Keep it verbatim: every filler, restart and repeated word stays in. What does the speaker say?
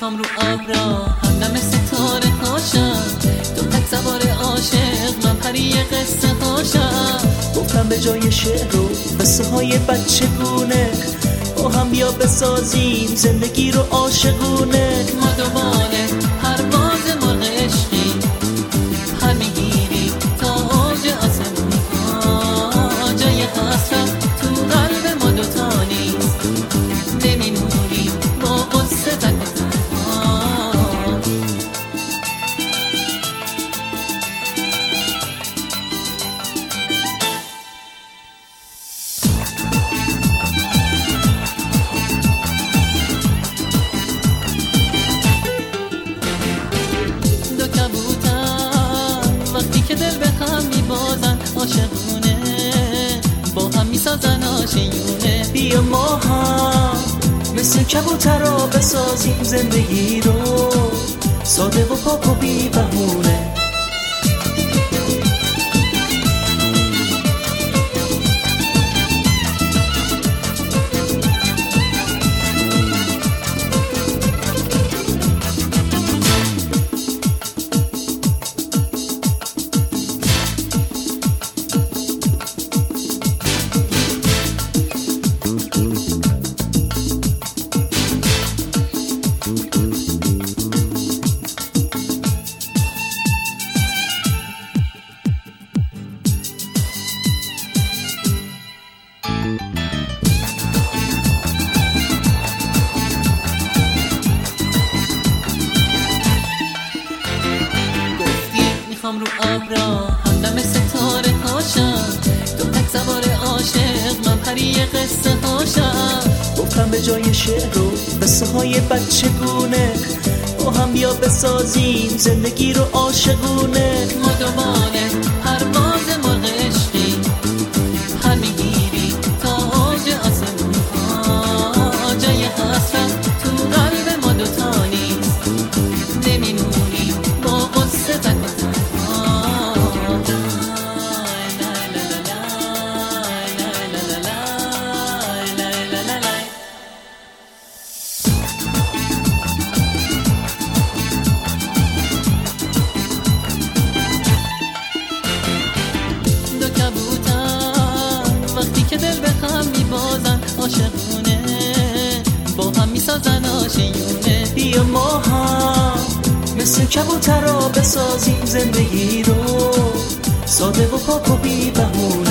میخوام رو ابرا همدم ستاره هاشم، تو تک سوار عاشق من پری قصه هاشم. گفتم به جای شعر و قصه های بچگونه با هم بیا بسازیم زندگی رو عاشقونه. ما دوباره پرواز مرغ عشقی پر میگیری تا اوج آسمون ها، جای حسرت تو قلب ما دوتا نیست، نمیمونی با قصه تک تنها. دو کبوتر وقتی که دل به هم میبازن عاشقونه با هم میسازن آشیونه. بیا ما هم مثل کبوترها بسازیم زندگی رو ساده و پاک و بی بهونه. میخوام رو ابرا همدم ستاره هاشم، تو تک سوار عاشق من پری قصه هاشم. گفتم به جای شعر و قصه های بچگونه با هم بیا بسازیم زندگی رو عاشقونه. ما دوباره پرواز مرغ عشقی پر میگیری تا اوج آسمون ها، جای حسرت تو قلب ما دوتا نیست، نمیمونی با قصه تک که دل به هم میبازن عاشقونه با هم میسازن آشیونه. بیا ما هم مثل کبوترها بسازیم زندگی رو ساده و پاک و بی بهونه.